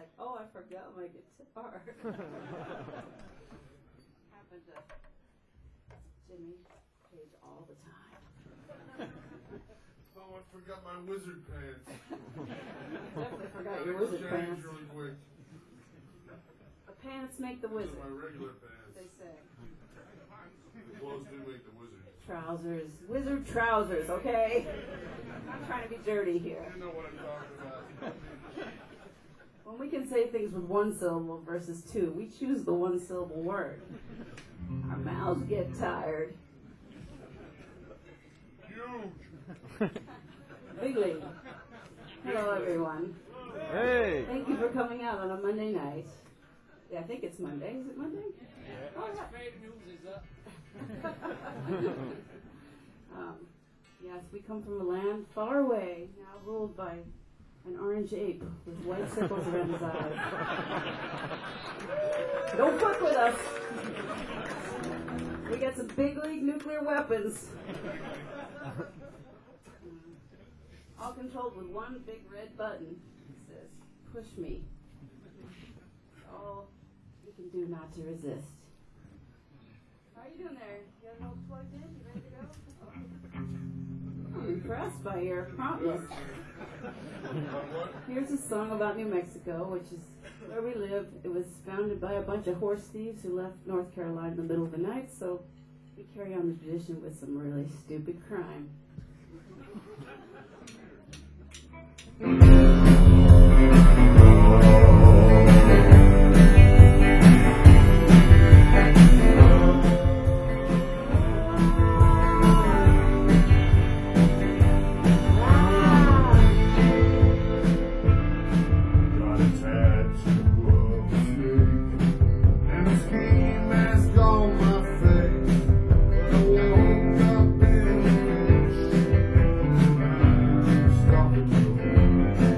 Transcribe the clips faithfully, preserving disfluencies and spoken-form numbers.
like, oh, I forgot my guitar. Happened to Jimmy Page all the time. Oh, I forgot my wizard pants. Definitely forgot your wizard Change pants. really quick. The pants make the Those wizard, are my regular pants. they say. The clothes do make the wizard. Trousers. Wizard trousers, okay? I'm trying to be dirty here. You know what I'm talking about. When we can say things with one syllable versus two, we choose the one syllable word. Our mouths get tired. Huge. Big league. Hello, everyone. Hey! Thank you for coming out on a Monday night. Yeah, I think it's Monday. Is it Monday? Yeah. Oh, yeah. News is up. um, yes, we come from a land far away, now ruled by an orange ape with white circles around his eyes. Don't fuck with us. We got some big league nuclear weapons. All controlled with one big red button. It says, push me. All you can do not to resist. How are you doing there? You got it all plugged in? You ready to go? Oh. I'm impressed by your promptness. Here's a song about New Mexico, which is where we live. It was founded by a bunch of horse thieves who left North Carolina in the middle of the night, so we carry on the tradition with some really stupid crime. Stop it.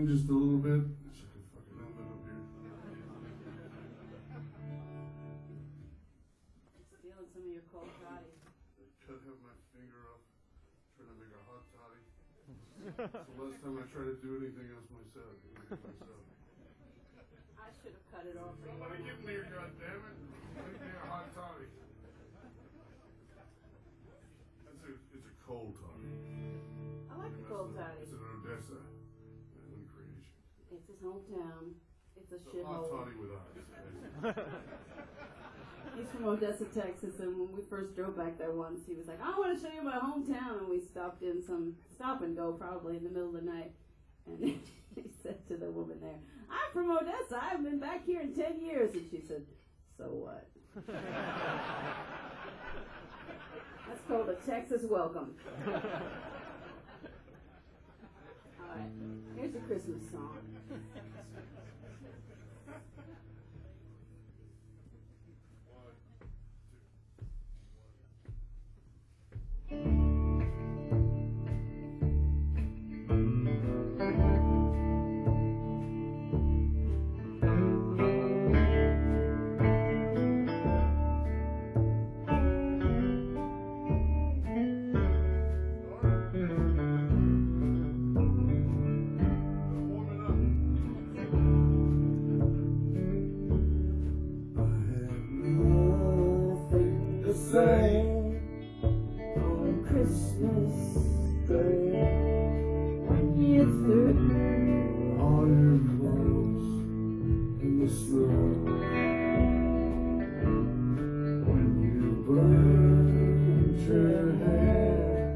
just a little bit. It's like a fucking helmet up here. Stealing some of your cold toddy. Cut have my finger off, trying to make a hot toddy. So last time I tried to do anything else myself, anything myself. I should have cut it off for you. Let me get in there, goddammit. Let me get a hot toddy. That's a, it's a cold toddy. I like the cold toddy. It's an Odessa island creation. It's his hometown. It's a It's a hot shithole. toddy with ice. He's from Odessa, Texas, and when we first drove back there once, he was like, I want to show you my hometown, and we stopped in some stop and go probably in the middle of the night, and he said to the woman there, I'm from Odessa, I've been back here in ten years, and she said, so what? That's called a Texas welcome. All right, here's a Christmas song. Say on Christmas Day when you're through all your clothes in the snow, when you burned your hair,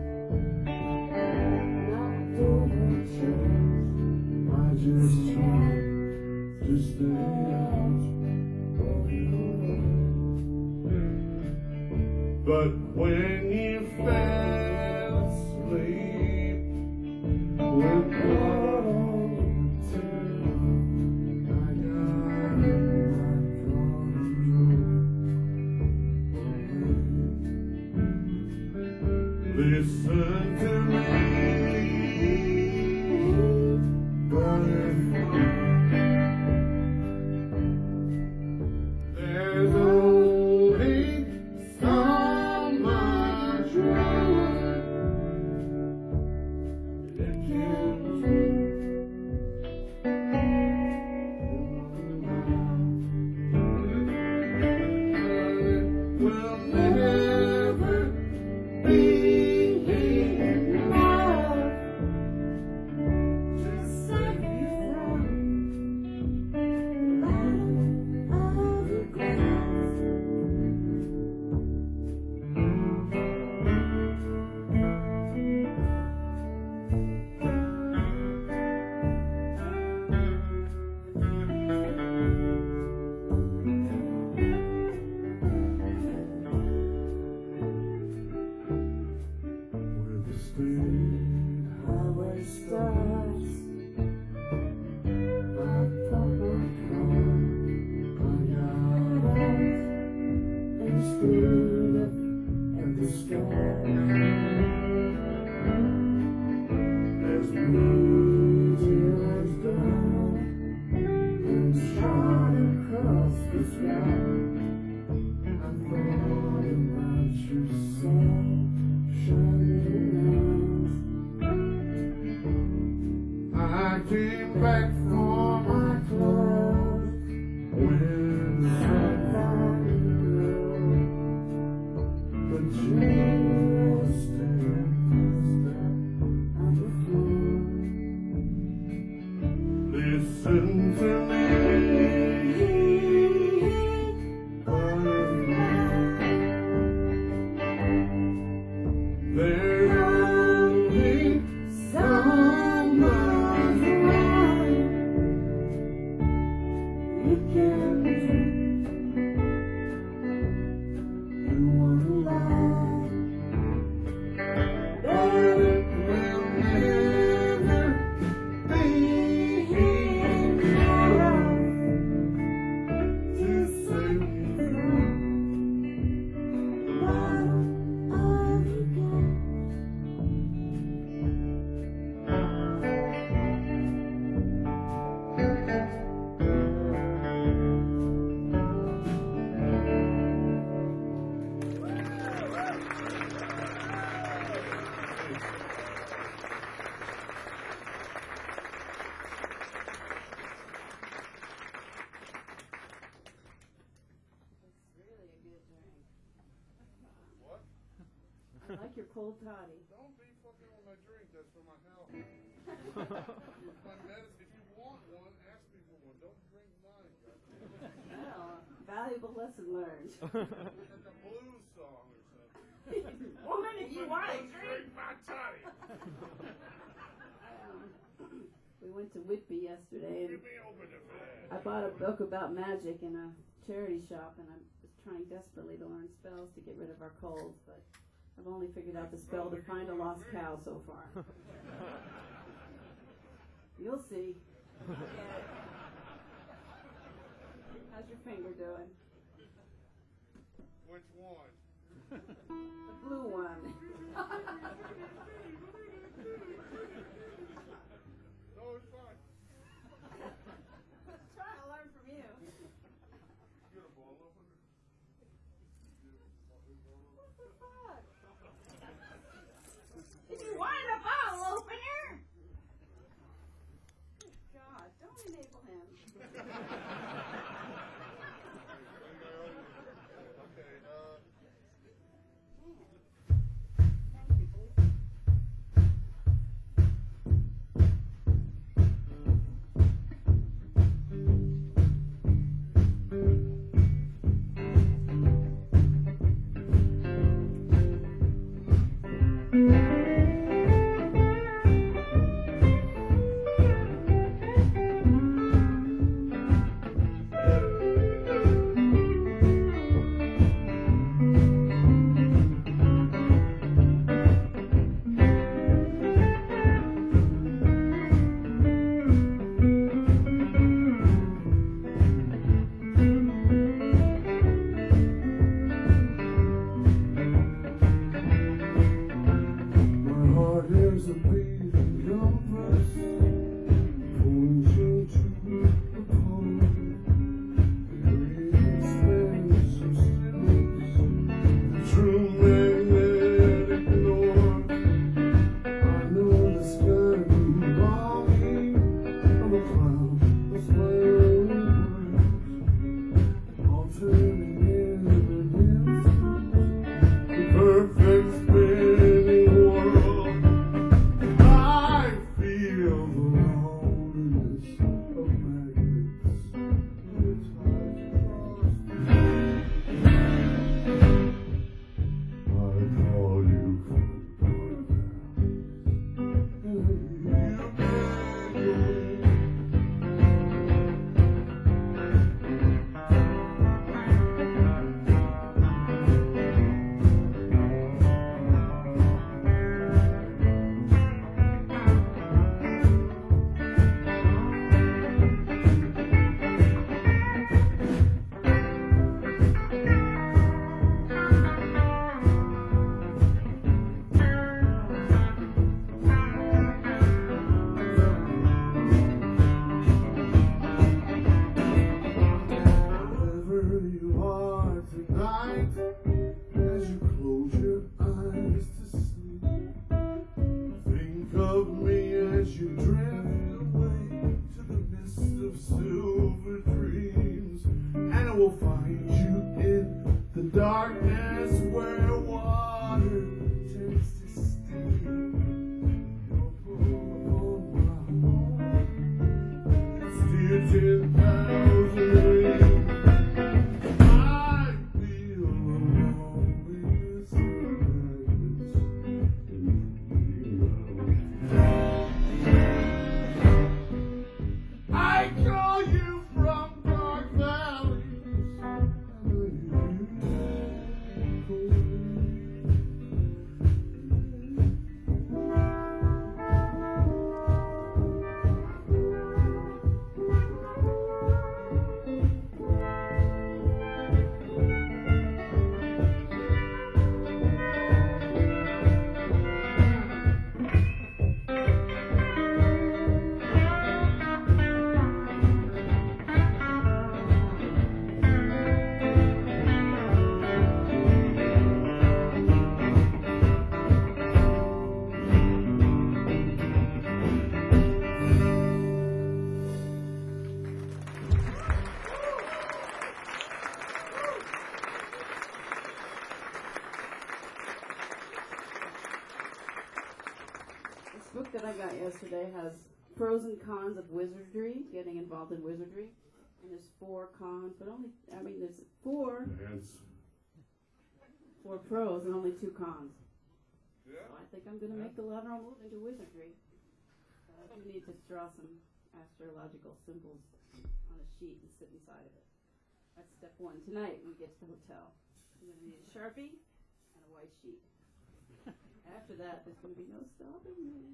knocked over chairs, I just tried to stay out of your way. But when you fell asleep with autumn too, I got in my car and drove away. Listen to me, butterfly. There's only so much more it can do. Will never be enough to save you from the bottom of the glass. Where the state highway starts, I parked my car, I got out and stood up at the start. As meteor was done and shot across the sky, I thought about your soul shining eyes. I came back for my clothes when somebody wrote, but you were still passed out on the floor. Listen to me, butterfly. There's only so much more you can do. You wanna lie, but it will never be enough. I like your cold toddy. Don't be fucking with my drink. That's for my health. My medicine. If you want one, ask me for one. Don't drink mine. Well, valuable lesson learned. It's like a blues song or something. Woman, if you want a Don't drink. drink my toddy. Um, we went to Whitby yesterday, and Give me open the bed. I bought a book about magic in a charity shop, and I was trying desperately to learn spells to get rid of our colds, but I've only figured out the spell to find a lost cow so far. You'll see. How's your finger doing? Which one? The blue one. No, it's fine. Trying to learn from you. You got a ball opener? What the fuck? Did you want a bottle opener? God, don't enable him. Okay, uh, Thank you, please. today has pros and cons of wizardry, getting involved in wizardry. And there's four cons, but only, I mean, there's four, Hence. four pros and only two cons. Yeah. So I think I'm going to make the lateral move into wizardry. Uh, I do need to draw some astrological symbols on a sheet and sit inside of it. That's step one. Tonight, when we get to the hotel, I'm going to need a Sharpie and a white sheet. After that, there's going to be no stopping me.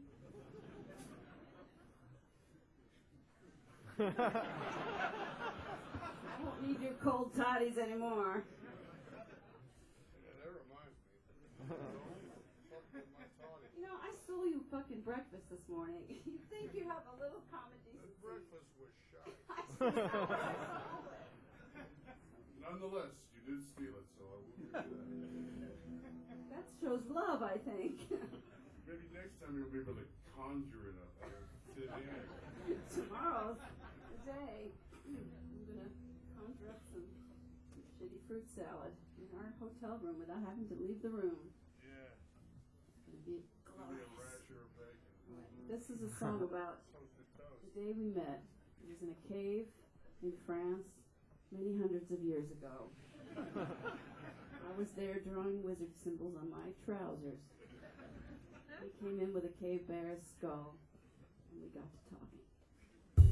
I won't need your cold toddies anymore. Yeah, that reminds me. Fuck with my toddy. You know, I stole you fucking breakfast this morning. You think you have a little common That decency? breakfast was shot. I stole it. Nonetheless, you did steal it, so I will give you that. That shows love, I think. Maybe next time you'll be able to conjure it up out of thin air. Tomorrow's the day. I'm gonna conjure up some shitty fruit salad in our hotel room without having to leave the room. Yeah. It's gonna be It's gonna be a glorious. rasher of bacon. This is a song about Toasted toast. the day we met. It was in a cave in France many hundreds of years ago. I was there drawing wizard symbols on my trousers. He came in with a cave bear's skull, and we got to talking.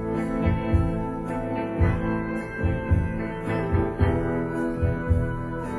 Thank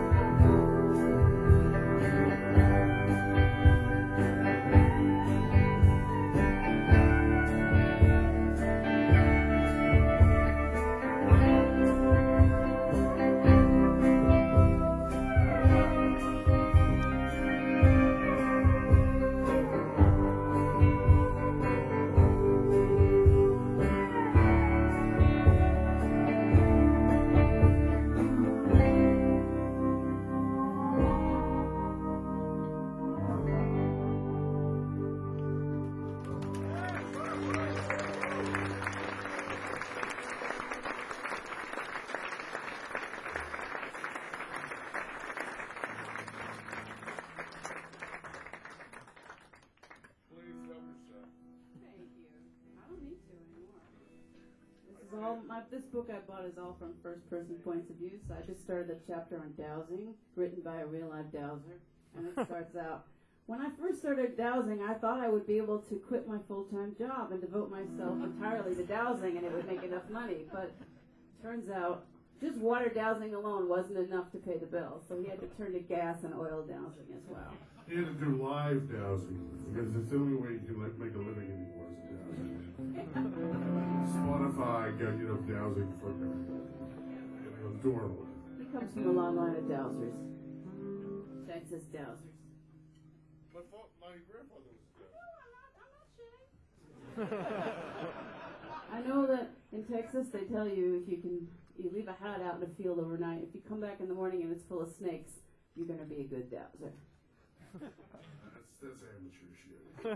all my this book I bought is all from first person points of view. So I just started a chapter on dowsing, written by a real life dowser, and it starts out. When I first started dowsing, I thought I would be able to quit my full-time job and devote myself entirely to dowsing, and it would make enough money. But turns out, just water dowsing alone wasn't enough to pay the bills, so he had to turn to gas and oil dowsing as well. He had to do live dowsing because it's the only way you can like, make a living anymore is dowsing. Spotify got you know dowsing for adorable. He comes from a long line of dowsers, Texas dowsers. My, fa- my grandfather was a dowser. No, I'm not. I'm not shitting. I know that in Texas they tell you if you can, you leave a hat out in a field overnight. If you come back in the morning and it's full of snakes, you're going to be a good dowser. That's that's amateur shit.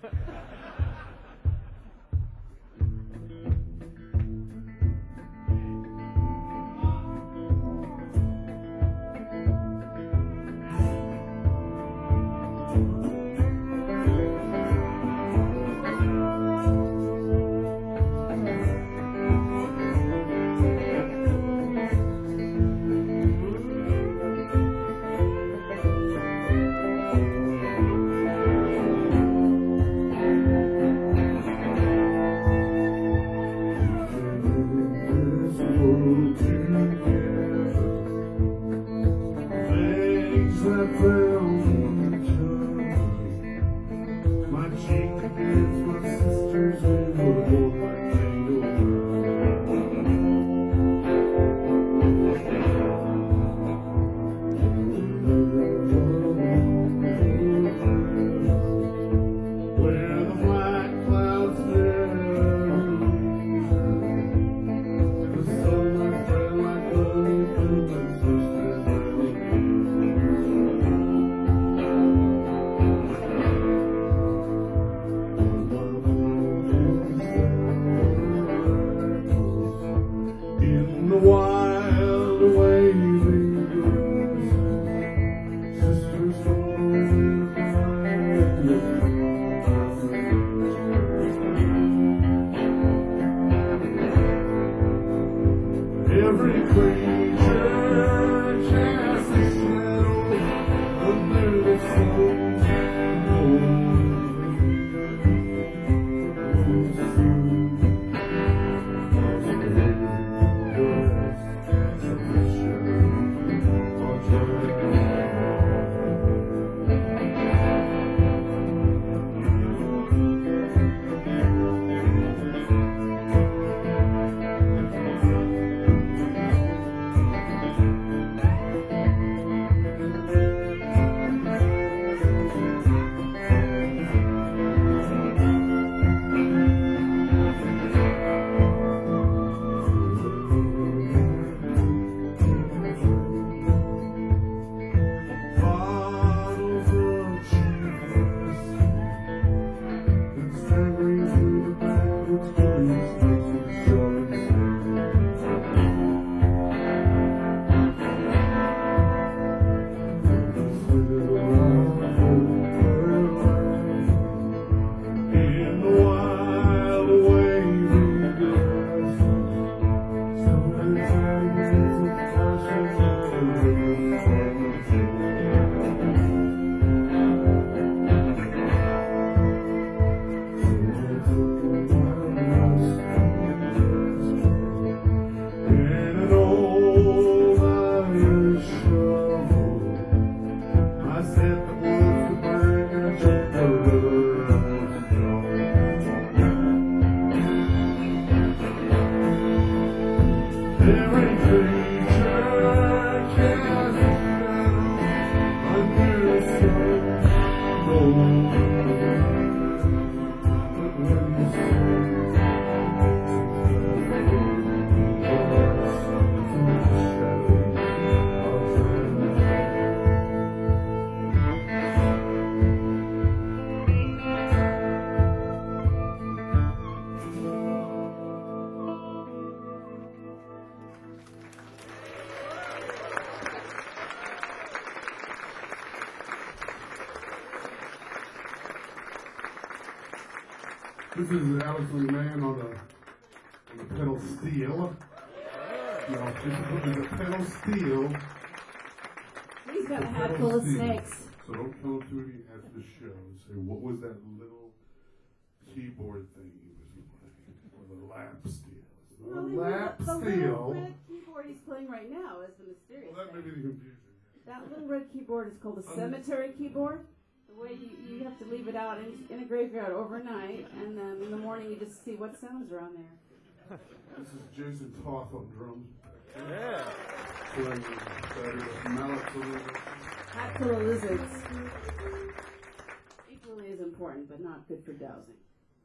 This is Alex McMahon on the, on the pedal steel. You know, there's a pedal steel. He's got a It's hat pedal full of steel. snakes. So don't come to me after the show and say, what was that little keyboard thing he was playing? Or the lap steel. It's not Well, a the, lap the little steel. red keyboard he's playing right now is the mysterious Well, that may thing. be the confusion. That little red keyboard is called a Um, cemetery keyboard. The way you, you have to leave it out in, in a graveyard overnight, and then in the morning you just see what sounds are on there. This is Jason Toth on drums. Yeah. Playing uh, mallet for the Hat full of lizards. Equally as important, but not good for dowsing.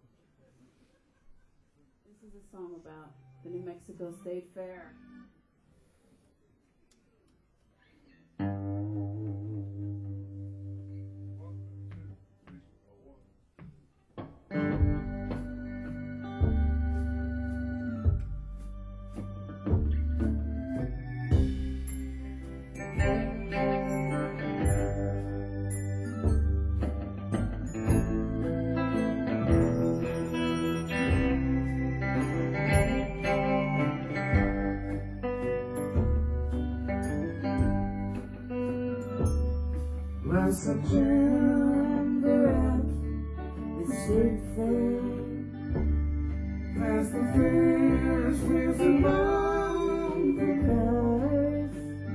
This is a song about the New Mexico State Fair. September at the sweet thing, past the fierce winds among the cars,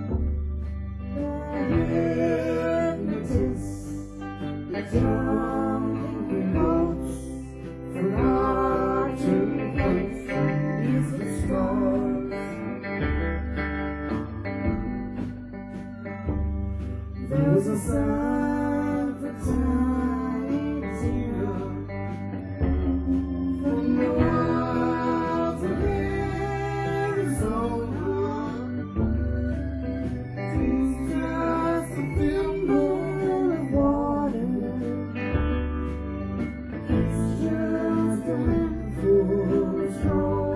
the hypnotists, the jumping boats, forgotten boats, is the stars. There's a sign for tiny Tina from the wilds of Arizona. She's just a thimble of water. It's just a handful of straw.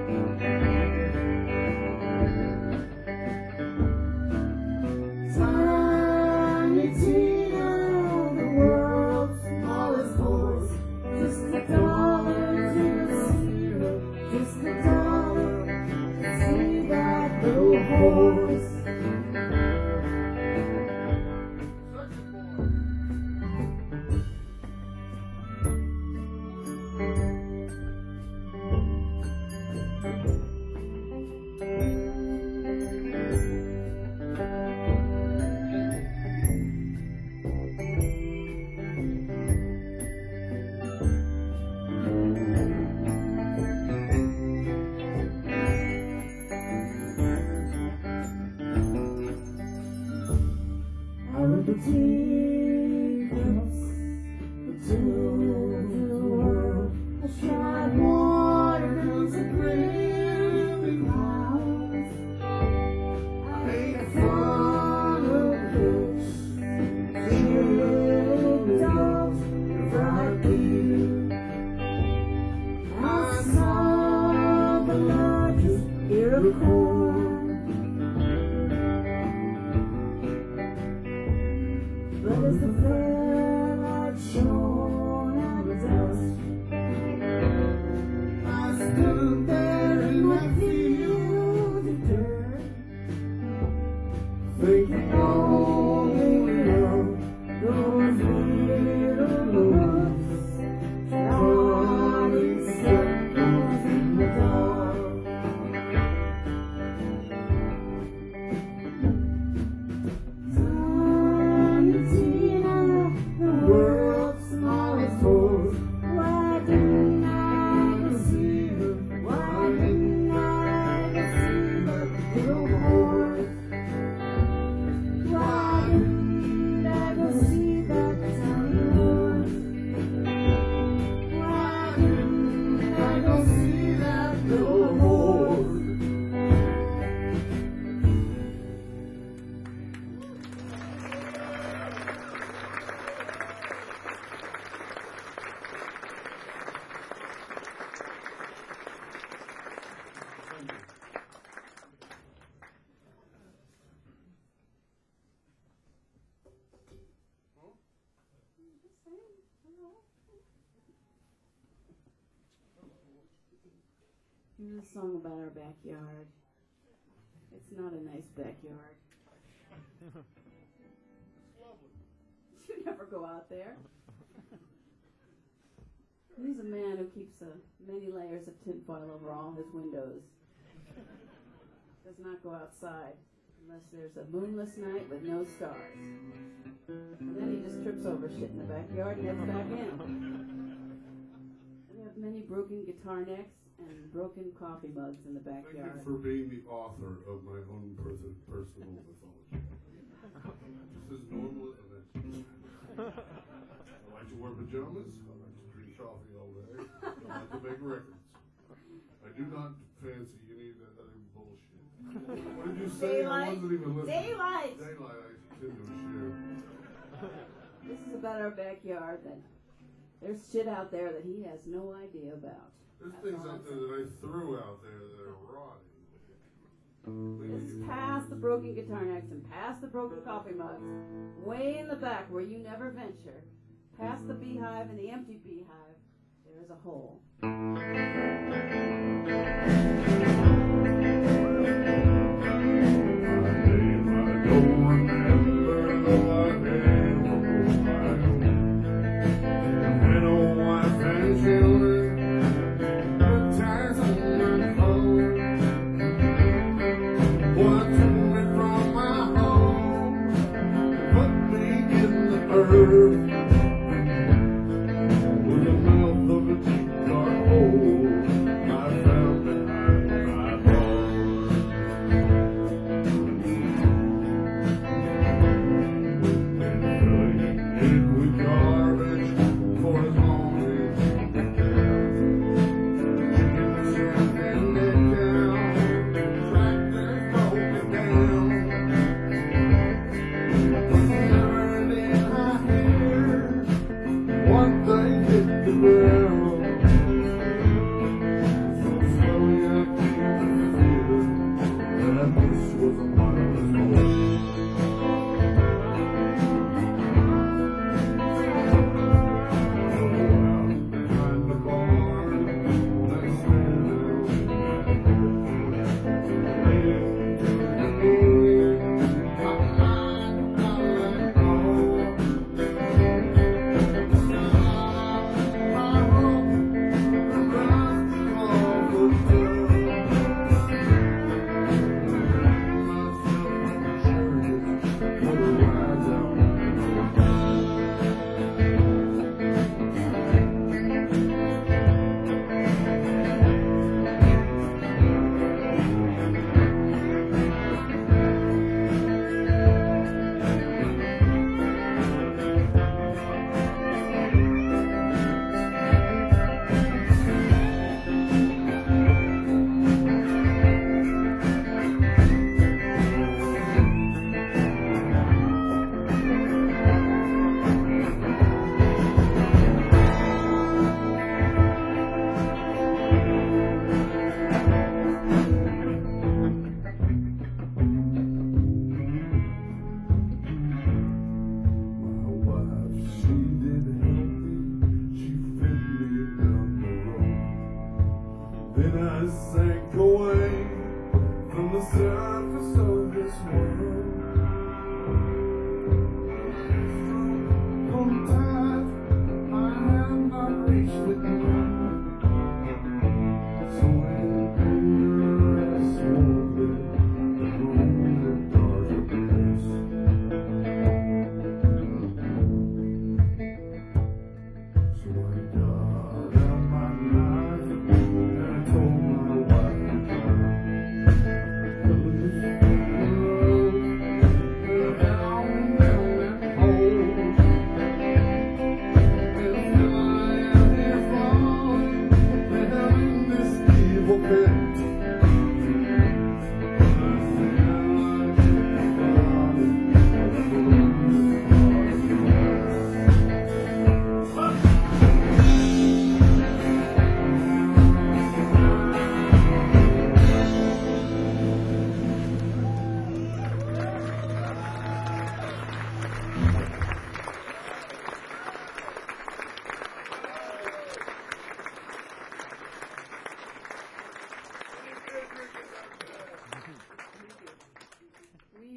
Tiny Tina, the world's smallest horse. Just a dollar to see her. Just a dollar to see that little horse. Out of the teardrops into the world, a shine water comes a gray clouds. I made fun of fish, cheering dogs, fried beer. I saw the largest ear of corn. But as the fair light shone at dusk, I stood there in my field of dirt, thinking only of those little woods, running circles in the dark. Tiny Tina, the world's smallest horse. Why didn't I ever see her? Why didn't I ever see that little horse? Why This is a song about our backyard. It's not a nice backyard. You never go out there. He's a man who keeps uh, many layers of tinfoil over all his windows. Does not go outside unless there's a moonless night with no stars. And then he just trips over shit in the backyard and heads back in. We have many broken guitar necks and broken coffee mugs in the Thank you backyard. for being the author of my own person, personal mythology. Just as normal as that. I like to wear pajamas. I like to drink coffee all day. I like to make records. I do not fancy any of that other bullshit. What did you say? Daylight. I wasn't even listening. Daylight! Daylight, I tend to share. This is about our backyard. That there's shit out there that he has no idea about. There's That's things all out I'm there that I threw out there that are rotting. This is past the broken guitar necks and past the broken coffee mugs. Way in the back where you never venture. Past the beehive and the empty beehive, there is a hole.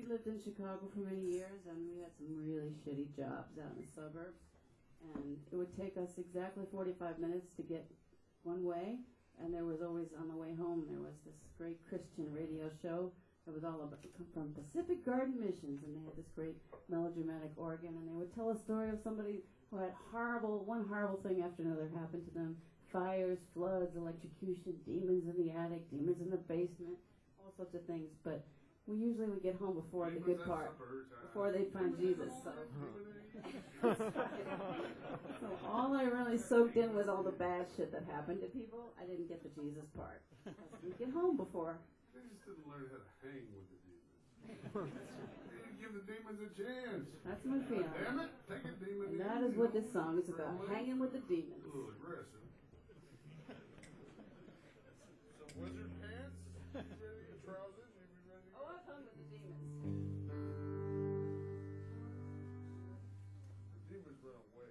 lived in Chicago for many years, and we had some really shitty jobs out in the suburbs. And it would take us exactly forty-five minutes to get one way. And there was always, on the way home, there was this great Christian radio show that was all about, from Pacific Garden Missions. And they had this great melodramatic organ. And they would tell a story of somebody who had horrible, one horrible thing after another happened to them. Fires, floods, electrocution, demons in the attic, demons in the basement, all sorts of things. But we usually would get home before the good part, before they'd find Jesus. So. So all I really soaked in was all the bad shit that happened to people. I didn't get the Jesus part. We'd get home before. They just didn't learn how to hang with the demons. They didn't give the demons a chance. That's my feeling. Damn it, take a demon. And that is what this song is about, hanging with the demons. A little aggressive. Some wizard pants? You ready to trousers? You be ready to go? Oh, I've hung with the demons. The demons run away.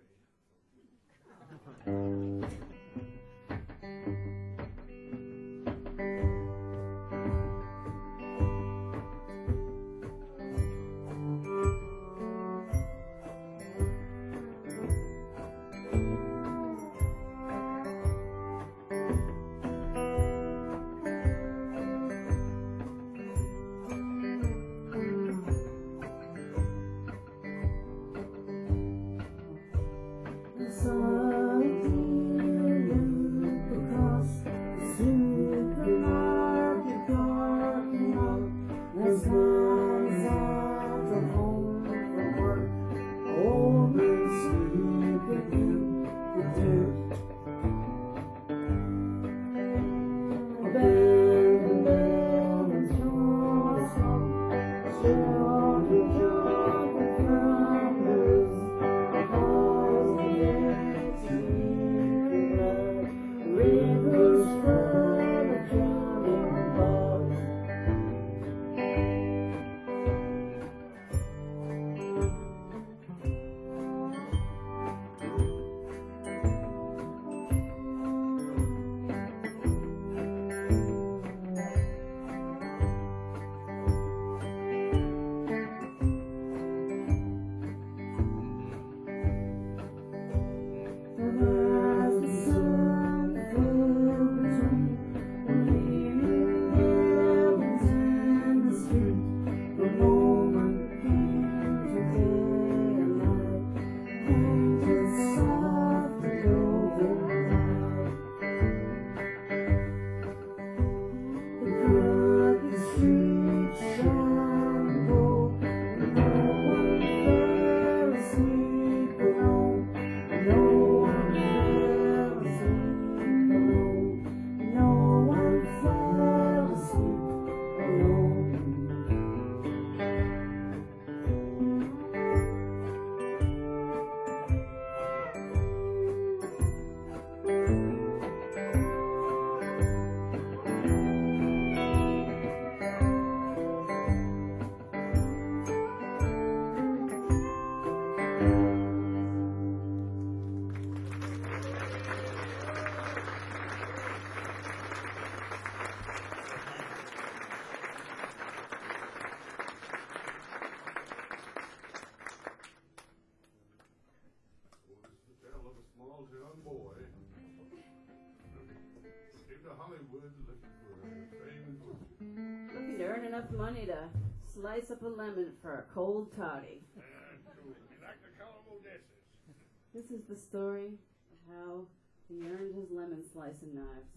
Looking to earn enough money to slice up a lemon for a cold toddy. Uh, cool. You like to call them Odessas? This is the story of how he earned his lemon slicing knives.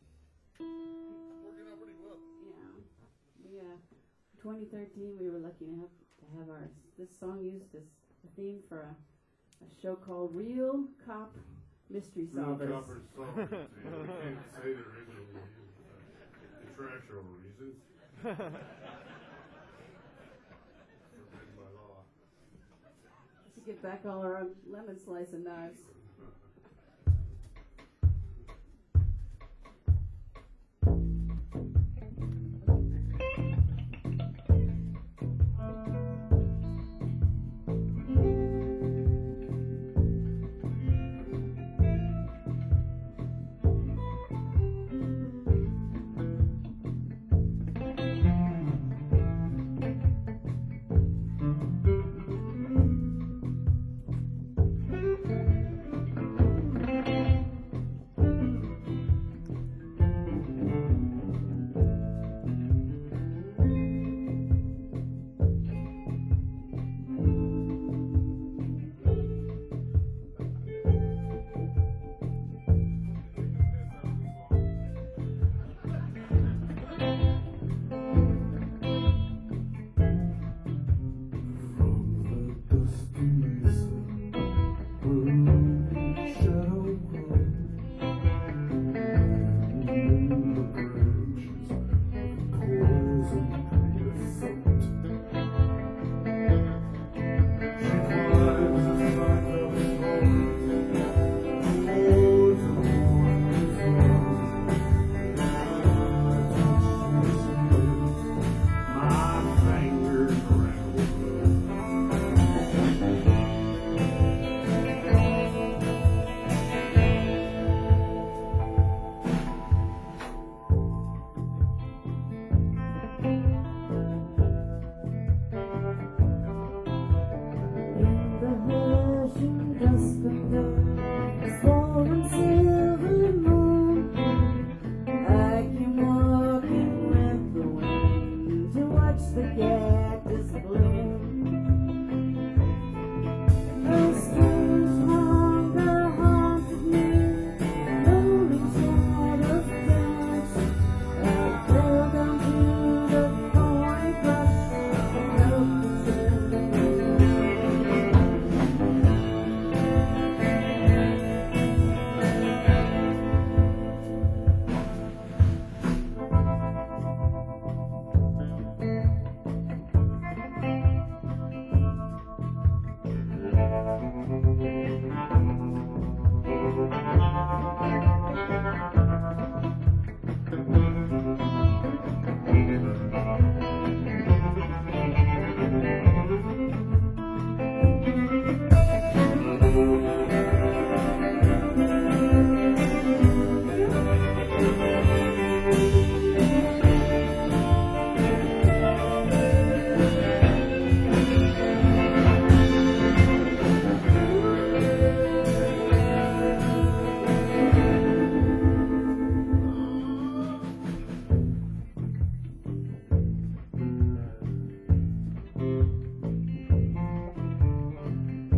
Working out pretty well. Yeah. We, uh, twenty thirteen, we were lucky to have to have our this song used as the theme for a, a show called Real Cop Mystery Solvers. Real Copper Solvers. Yeah, we can't say the original uh, contractual reasons. Forbidden by law. To get back all our lemon slicing knives.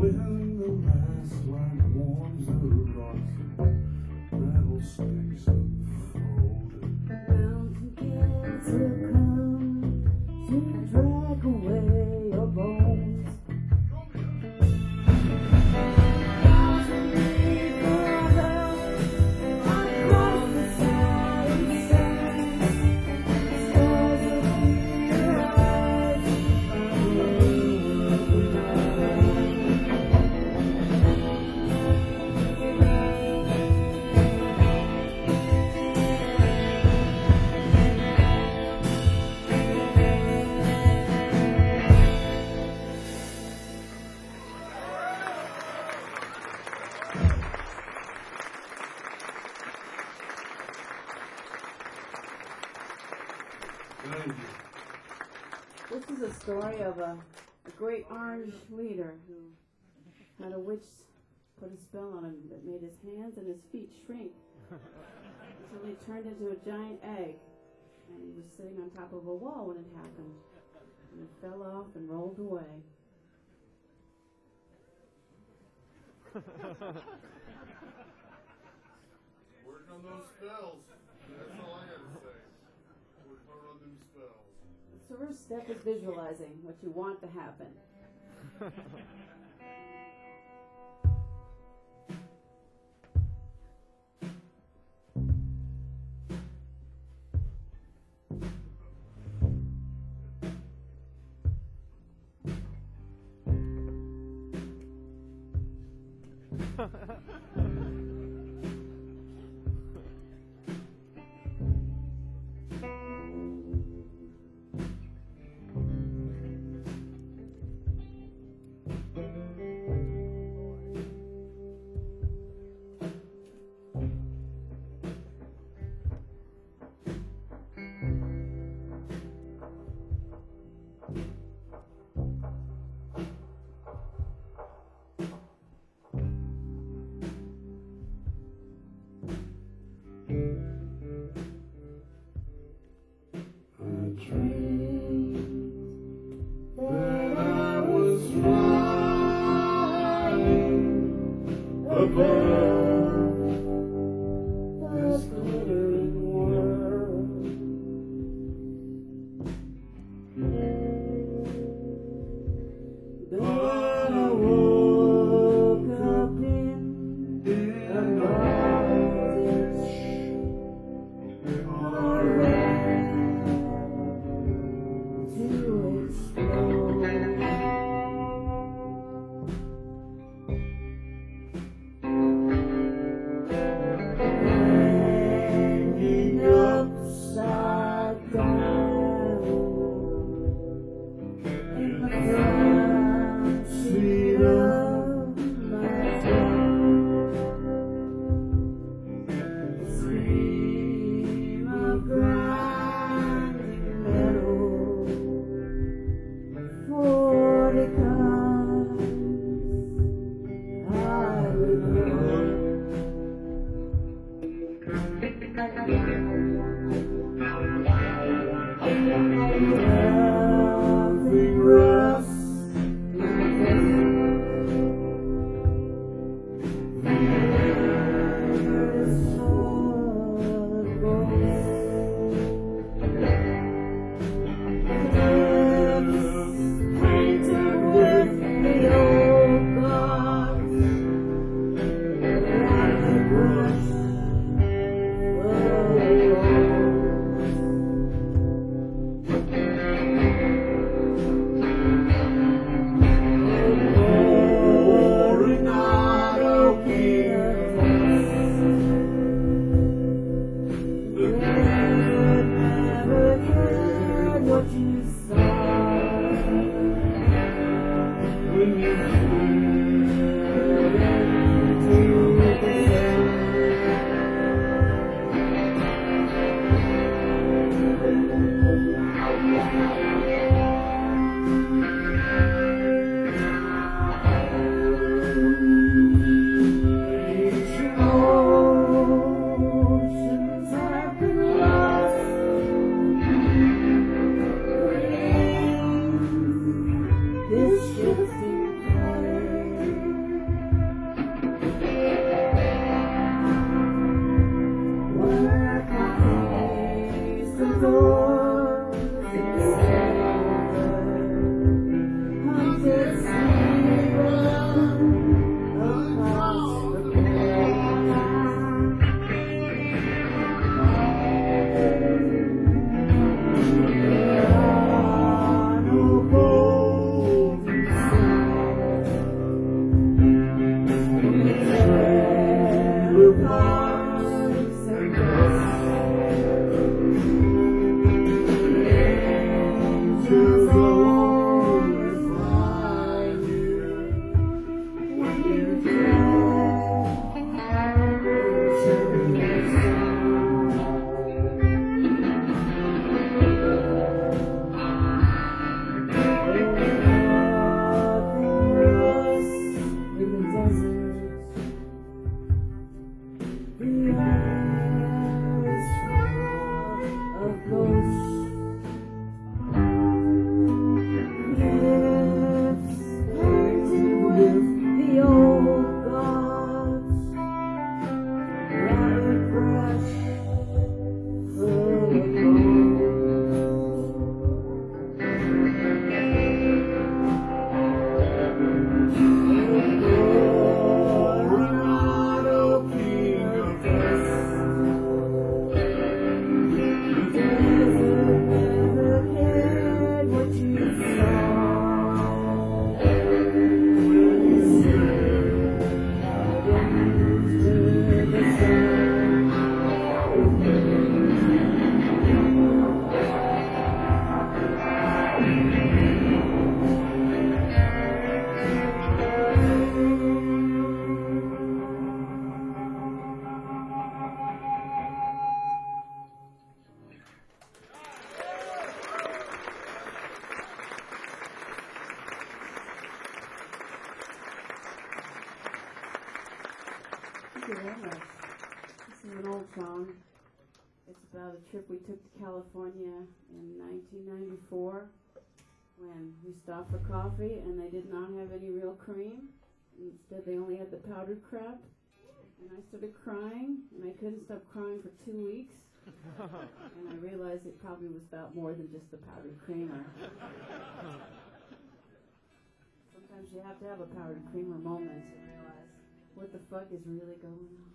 When the last light warms the rocks, rattlesnakes unfolded. Mountain cats will come to drag away your bones. Thousand acres across the silent sands, stars appear high above the Thank you. This is a story of a, a great orange leader who had a witch put a spell on him that made his hands and his feet shrink until he turned into a giant egg. And he was sitting on top of a wall when it happened. And it fell off and rolled away. Working on those spells. That's all I gotta say. Working on them spells. The first step is visualizing what you want to happen. Nothing rust you very much. This is an old song. It's about a trip we took to California in nineteen ninety-four when we stopped for coffee and they did not have any real cream. Instead, they only had the powdered crap. And I started crying, and I couldn't stop crying for two weeks. And I realized it probably was about more than just the powdered creamer. Sometimes you have to have a powdered creamer moment to realize what the fuck is really going on.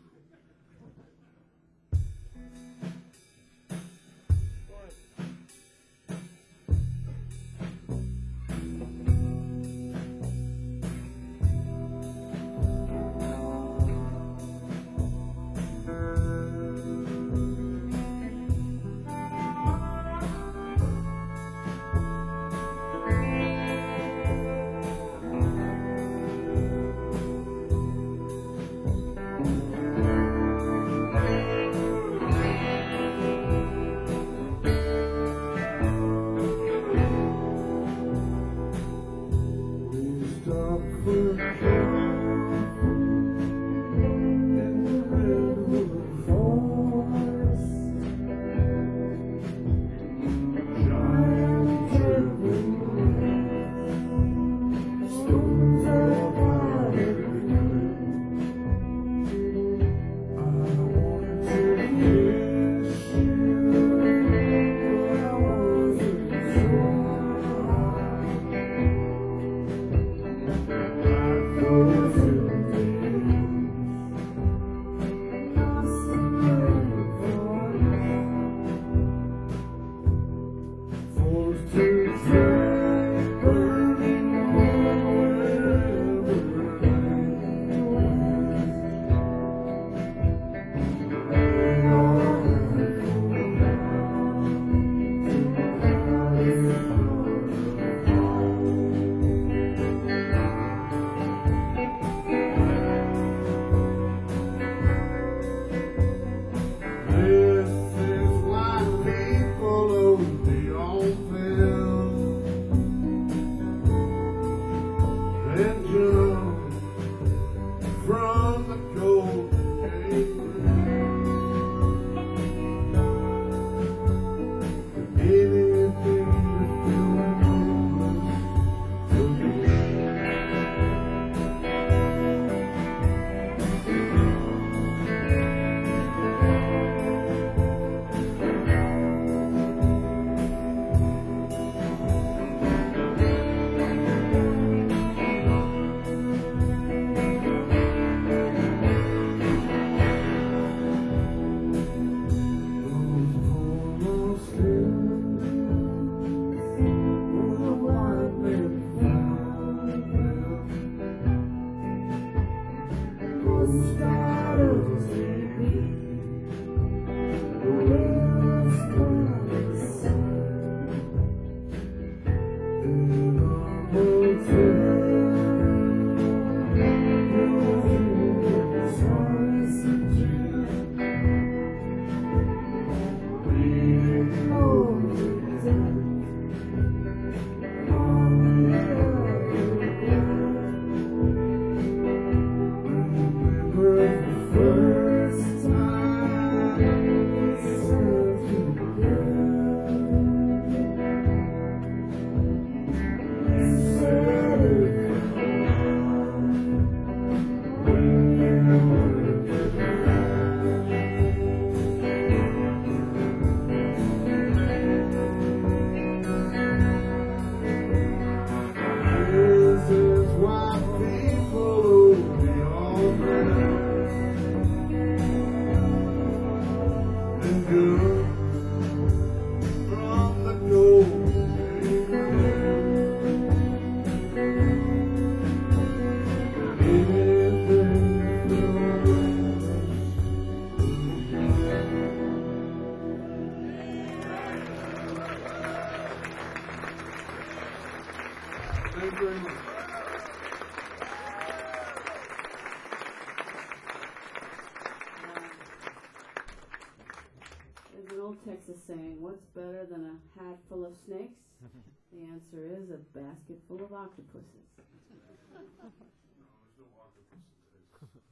Texas saying, what's better than a hat full of snakes? The answer is a basket full of octopuses. No, there's no octopus in Texas. Thank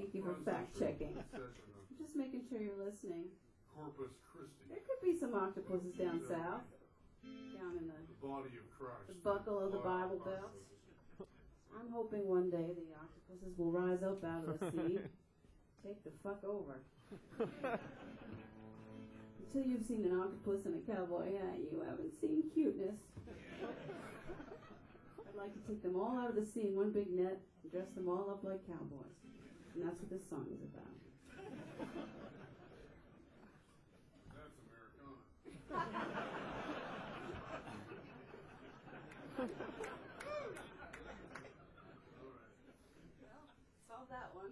Thank you for Runs fact through checking. such a I'm just making sure you're listening. Corpus Christi, There could be some octopuses down south, down in the, the body of Christ. the buckle of the Bible Belt. I'm hoping one day the octopuses will rise up out of the sea, take the fuck over. Until you've seen an octopus in a cowboy hat, you haven't seen cuteness. I'd like to take them all out of the sea in one big net and dress them all up like cowboys. And that's what this song is about. That's Americana. Solve that one.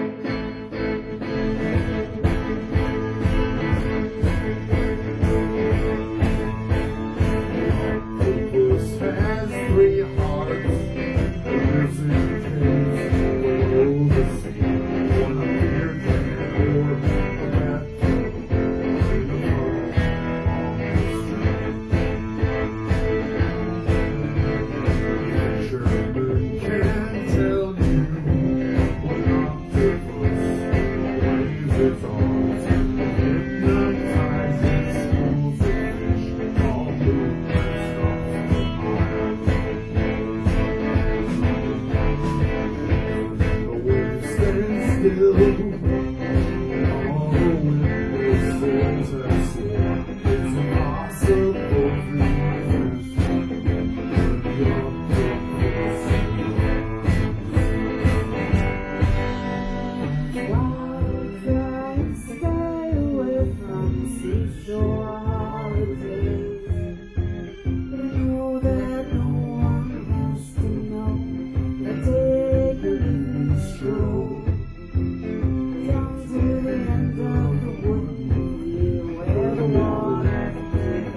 Octopus has three hearts. Lives in caves below the sea. One a beer can or a bathtub in the front street. Fisherman can tell you when octopus waves its arms. Hypnotizing schools of fish, all move and stop the waves stand still, all the wind whistles and still. It's impossible to resist when the octopus runs. Try and stay away from seashore holidays, but I know that no one has to know. I take a little stroll down to the end of the wooden wheel where the water takes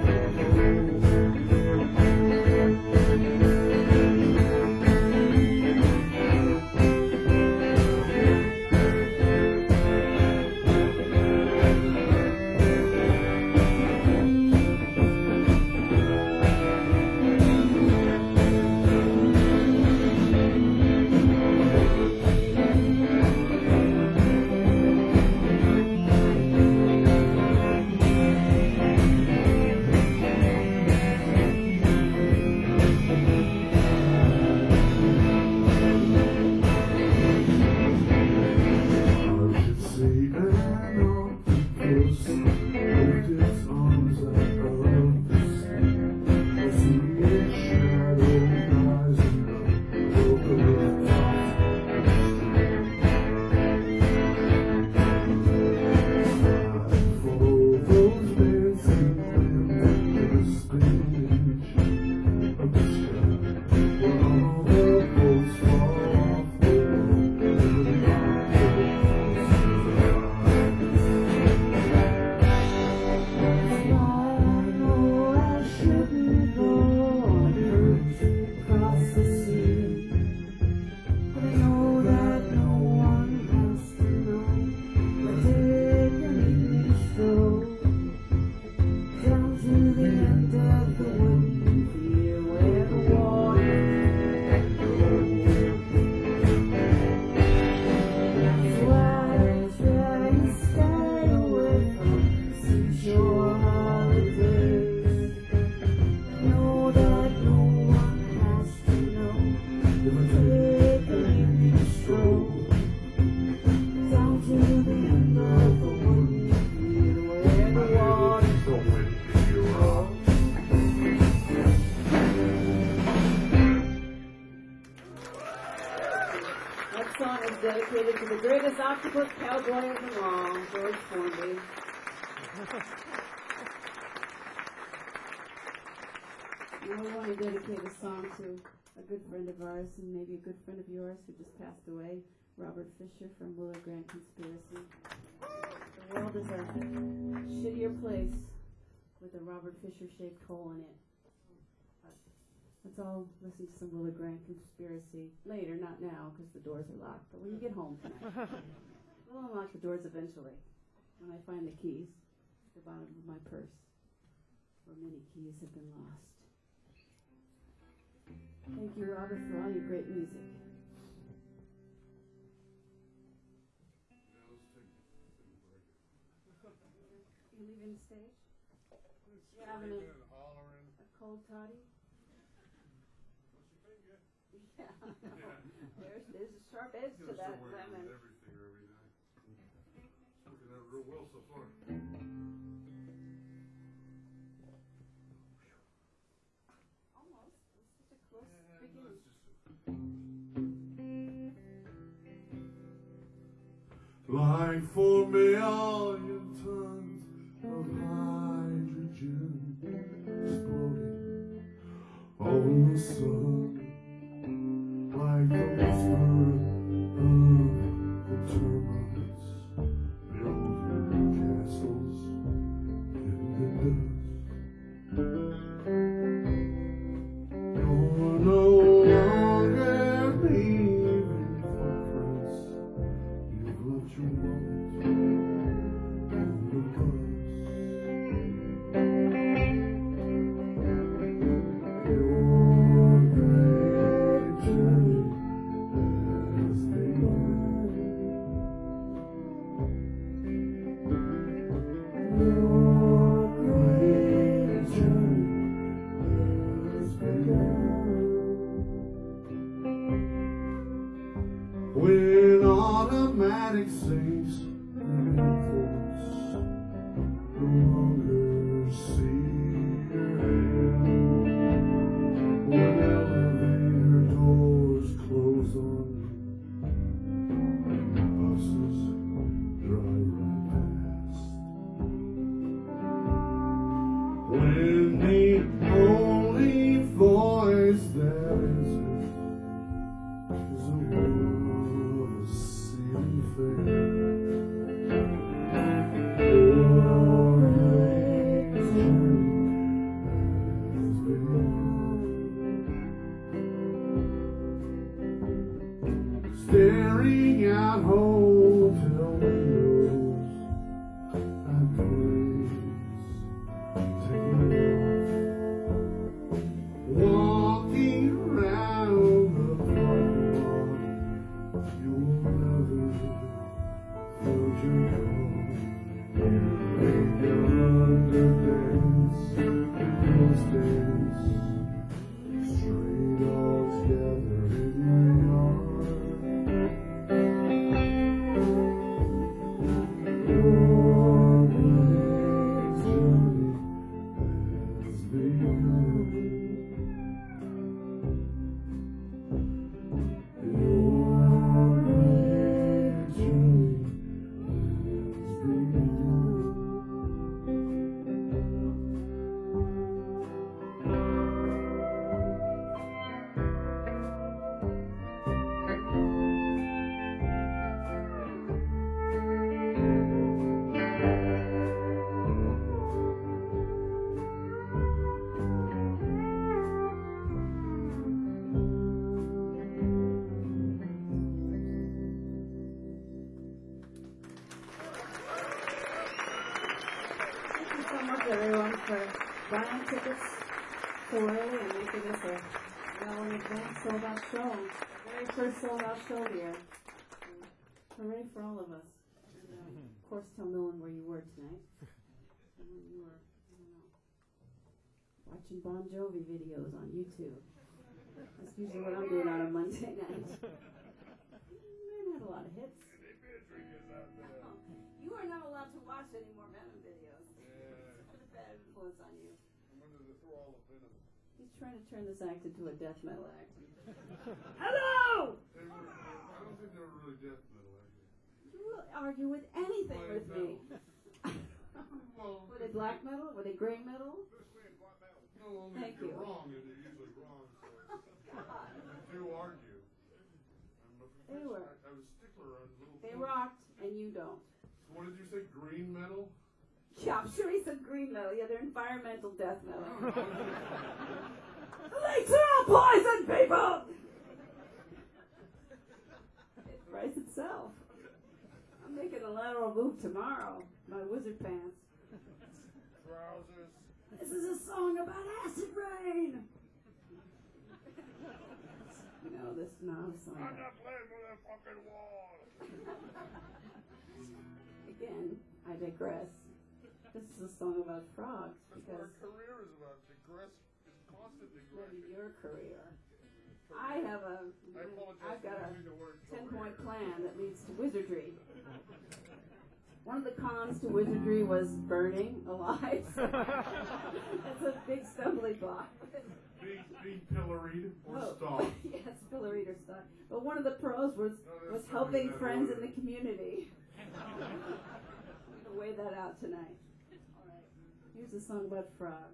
I should see an octopus with its arms out of the sea. I see its shadow rising up over the top of the street. Follow those dancing limbs to the spinach of the sky. When all the boats fall off the wall and the across the sea, but I know that no one has to know. I take a little stroll down to the end of the wooden pier where the water goes. So I try and stay away from seashore holidays. Know that no one has to know. If I take a little stroll down to the end of the wooden pier where the water's going to roll. That song is dedicated to the greatest octopus cowboy of them all, George Formby. Now we want to dedicate a song to a good friend of ours and maybe a good friend of yours who just passed away, Robert Fisher from Willard Grant Conspiracy. The world is a shittier place with a Robert Fisher-shaped hole in it. But let's all listen to some Willard Grant Conspiracy later, not now, because the doors are locked. But when you get home tonight, we'll unlock the doors eventually when I find the keys at the bottom of my purse, where many keys have been lost. Thank you, Robert, for all your great music. stage? It's You having a- screaming and hollering. A cold toddy? What's your finger? Yeah. Yeah. There's, there's a sharp edge He's to gonna that start wearing lemon. it every finger every day. It's working out real well so far. Almost. It's such a close And beginning. let's just like four million tons of hydrogen exploding on the sun, like the whisper of the termites building castles in the dust. You're no longer leaving footprints. You've left your wallet on the bus. Your great journey has begun. Your great journey has begun. When automatic sinks and imports no longer see your hand, when elevator doors close on you and buses drive right past, when the only voice that answers is a world of a ceiling fair. Your great journey has begun. Staring out hotel windows at planes taking off, walking around the parking lot. You will never fill your car. You've begun to dance those days. Stray dogs gather in your yard. Your great journey has begun. Your great journey has begun. Thank you so much, everyone, for buying tickets so early and making this a well in advance sold out show. The very first sold out show here. Hooray for all of us. And, uh, of course, tell no one where you were tonight. And when you were, I don't know, watching Bon Jovi videos on YouTube. That's usually what I'm doing on a Monday night. Man had a lot of hits. You are not allowed to watch any more Venom videos. Yeah. It's a bad influence on you. I'm under the throw all the venom. He's trying to turn this act into a death metal act. Hello! They were, I don't think they were really death metal, actually. You will argue with anything Black with me. Well, Were they black metal? Were they gray metal? no, only Thank if you're you. wrong, and you're usually wrong. So God. if you argue, I'm a They were. I, I was a stickler on little. They points. rocked and you don't. What did you say? Green metal? Yeah, I'm sure he said green metal. Yeah, they're environmental death I metal. don't know. Literal poison, people! It writes itself. I'm making a lateral move tomorrow. My wizard pants. Trousers. This is a song about acid rain. No, this is not a song. I'm not playing with that fucking wall. Again, I digress. This is a song about frogs That's what our because career is about. Digress, it's constant maybe digression. your career. I have a, I apologize I've got for a using the word ten-point career. plan that leads to wizardry. One of the cons to wizardry was burning alive. That's a big stumbling block. Being, being pilloried or Oh, stalked. yes, pilloried or stalked. But one of the pros was No, was that's helping not in that friends order. in the community. We'll weigh that out tonight. All right. Here's a song about frogs.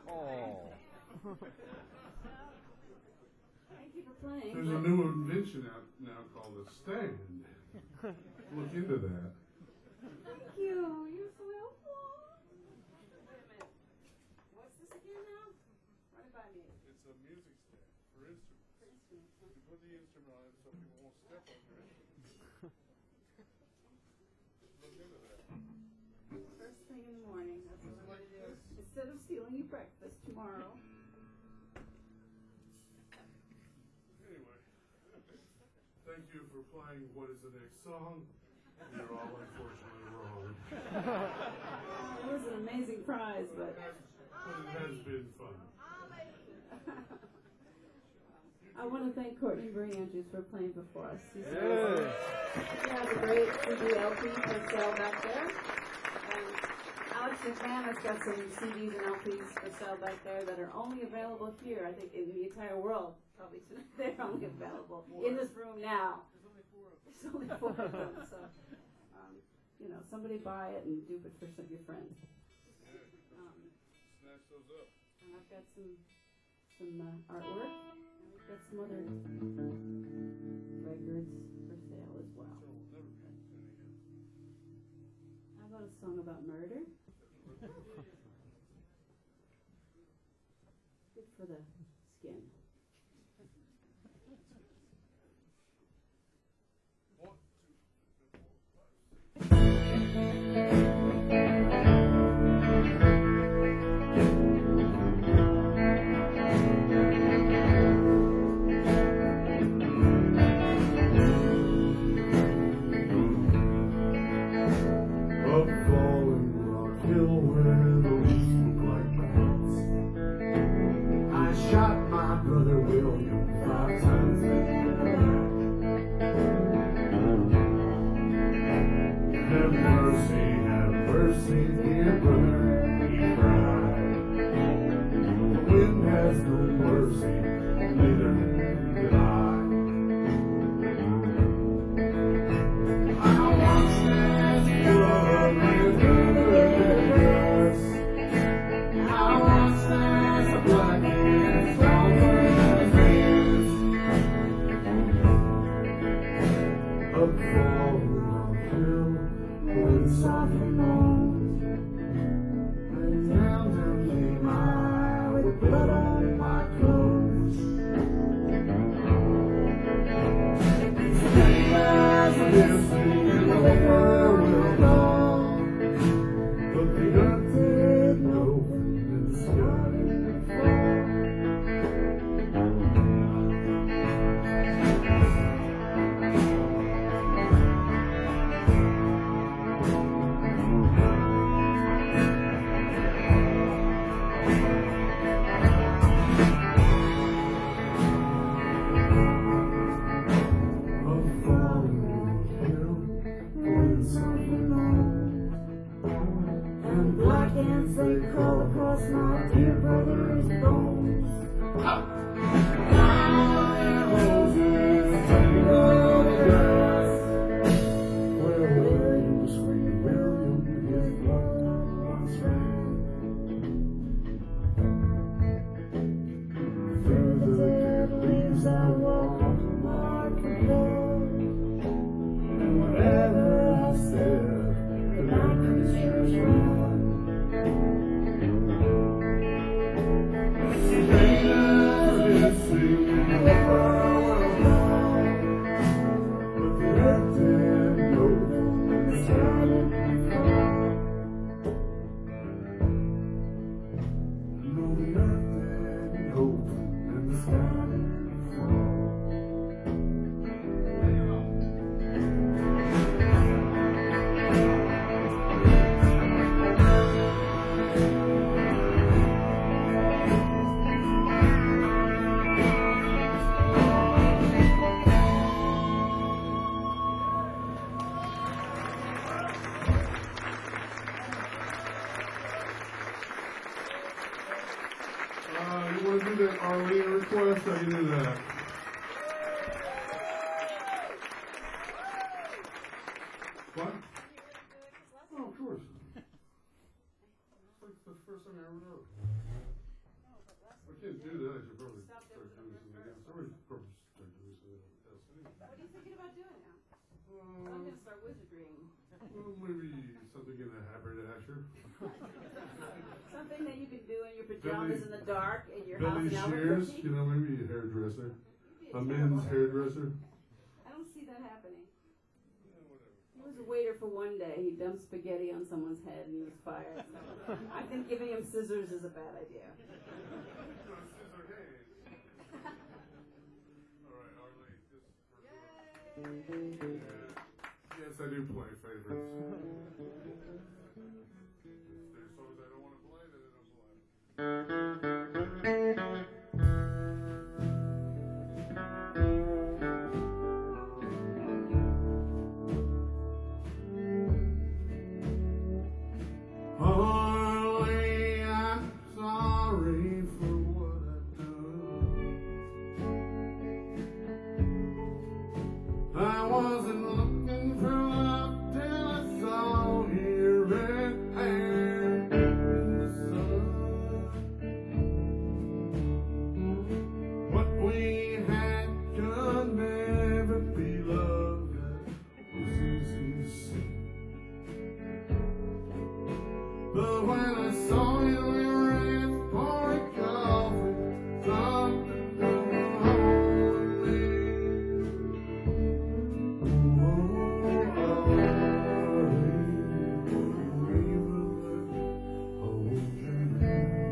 Oh. Thank you for playing. There's a new invention out now called a stand. Look into that. Thank you. You're so helpful. Wait a minute. What's this again now? Run it by me. It's a music stand for instruments. For instruments, huh? You put the instrument on it so people won't step on your instrument. Look into that. First thing in the morning. That's what I'm going to do. Instead of stealing you breakfast tomorrow. Anyway, thank you for playing What Is the Next Song? You're all unfortunately wrong. It was an amazing prize, but But it has been fun. I want to thank Courtney Marie Andrews for playing before us. She Yeah. she has a great C D L P for sale back there. And Alex McMahon has got some C Ds and L Ps for sale back there that are only available here, I think, in the entire world. Probably they're only available in this room now. There's only four of them. So, um, you know, somebody buy it and dupe it for some of your friends. Um, Snatch those up. and I've got some some uh, artwork. And we've got some other records for sale as well. So we'll never be any good. How about a song about murder? Good for the skin. One, two, three, four, five, six. Up falling rock hill where the leaves look like bats. I shot my brother William five times in the back. Have mercy, have mercy, dear brother, he cried. The wind has no mercy, neither did I. I watched as blood ran through the grass. I watched as the black hands fell from his hands. Up falling uphill, the wind softly moaned, and down, down came I with blood on my clothes. Strangers listening in the world will know, but the earth did know and the sky didn't fall. Up falling hill, the wind softly moaned, and black ants they crawl across my dear brother's bones. Down in roses, tangled grass, where William, sweet William, his blood once ran. Through the dead leaves I walk to mark the blood, and wherever I step, the night creatures run. Strangers listening in the world will know, but the earth didn't know and the sky didn't fall. No, the earth didn't know and the sky didn't fall. Uh, you want to do that Arlene request? I can do that. What? Oh, of course. It's like the first thing I ever wrote. I can't do that. I should probably Stop there start for doing the something first else. I should probably start doing something else anyway. What are you thinking about doing now? I'm Um, gonna start wizardrying. well, maybe something in a haberdasher. Something that you can do in your pajamas Billy- in the dark in your Billy house in Shears, Albuquerque. you know, maybe a hairdresser. You'd be A terrible men's hairdresser. hairdresser. I don't see that happening. Yeah, whatever. He was a waiter for one day. He dumped spaghetti on someone's head and he was fired. So I think giving him scissors is a bad idea. Scissor hands. All right, Arlene, just for Yay! Yeah. Yes, I do play favorites. If there's songs I don't want to play, then I don't play. Harley, I'm sorry for what I've done. I wasn't looking for love till I saw your red hair in the sun. What we had could never be love. That was easy to see. But when I saw you in red pouring coffee, something went wrong with me. Oh, Arlene, wouldn't even let me hold your hand.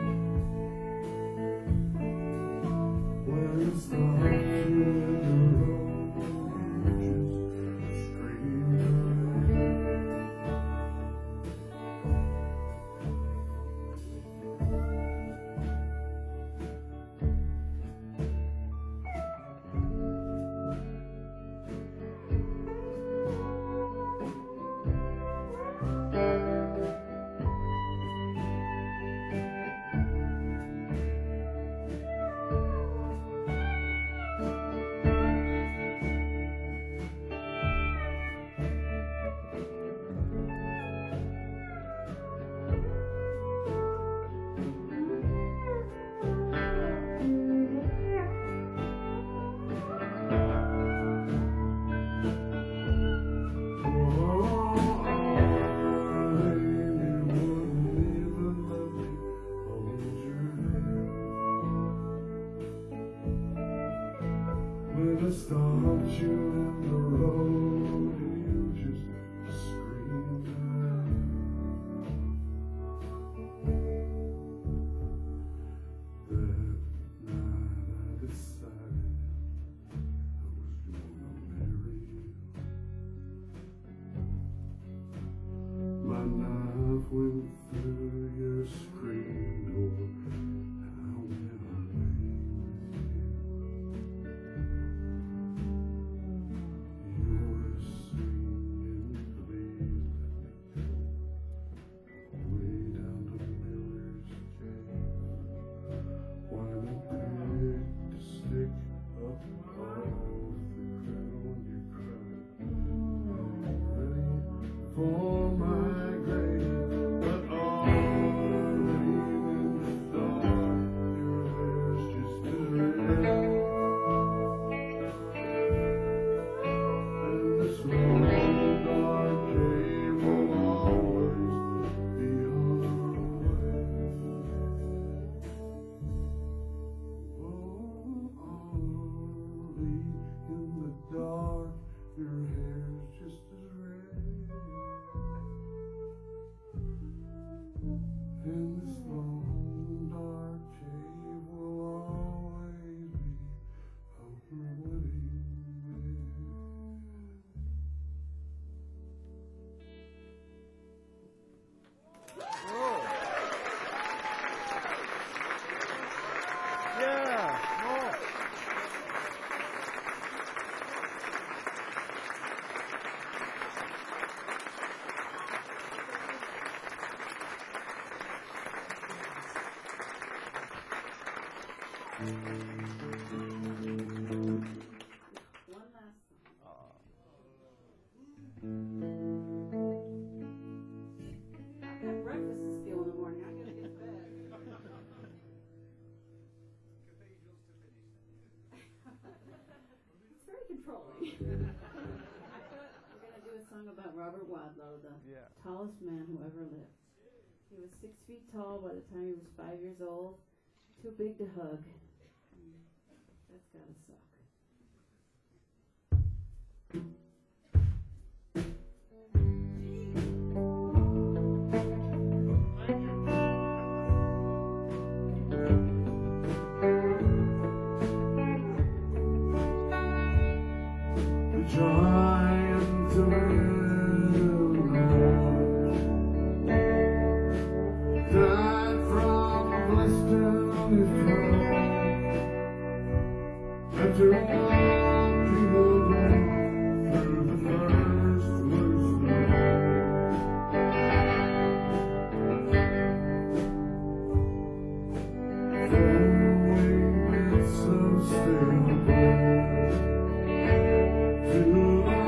When it stopped you in the road, you just screamed away. When I stopped you in the road, you just screamed away. That night I decided I was gonna marry you. My knife went through your screen door, and I went away with you. You were singing, please let me way down to Miller's Cave. When I picked a stick up off the ground, you cried, ready for my grave. But all in the dark, your hair's just as red. And this long dark cave will always be our way. Oh, Arlie, in the dark, your hair's just as red. And this long dark cave will always be our wedding bed. Yeah. Oh. One last song. I've got breakfast to steal in the morning. I gotta get to bed. Robert Wadlow, the Yeah. tallest man who ever lived. He was six feet tall by the time he was five years old. Too big to hug. Mm, that's gotta suck. Trying to live died from a blister on his throat. After all, people go through the first worst throwing bits of stale bread to the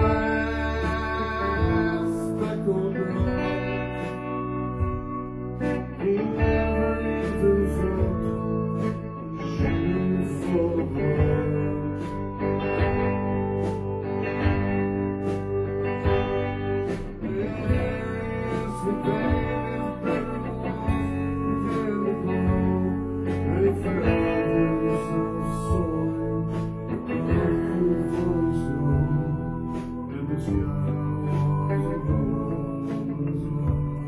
last speckled drop. He never even felt a shoe full of blood. Yes, the pain is better off than the glow, and he felt himself soaring up through falling snow. And the sky was a woman's love.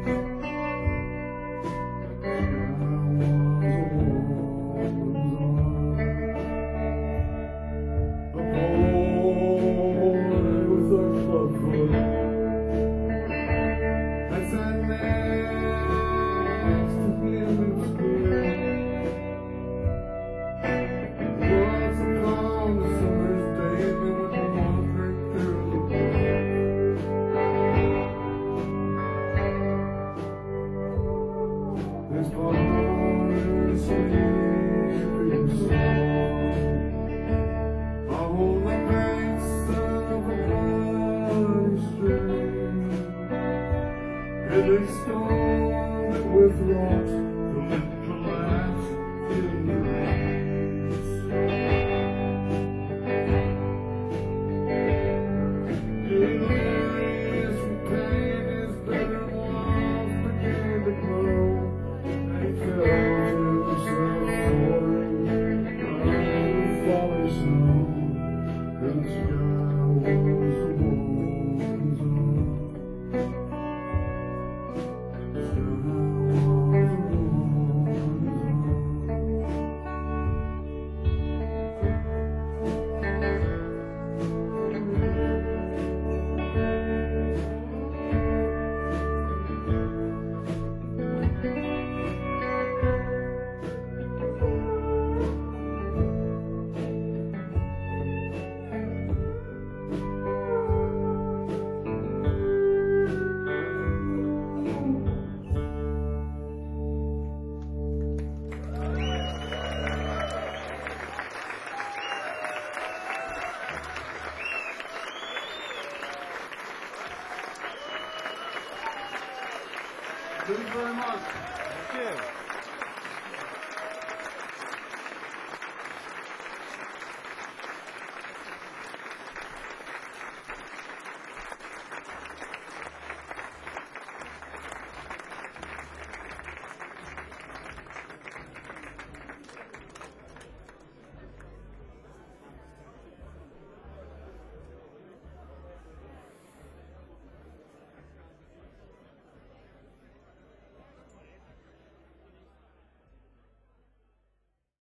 The sky was a woman's love. A boy with a clubfoot I sat next to him in school. Once upon a summer's day, we would walk right through the park. His father sleeping sound on the banks of a bloody stream, and they stoned it with rocks till it collapsed in the rains. Delirious from pain, his better walls began to glow, and he felt himself soaring under falling snow, and the sky was a woman's love. The sky was a woman's Thank you very much. Thank you.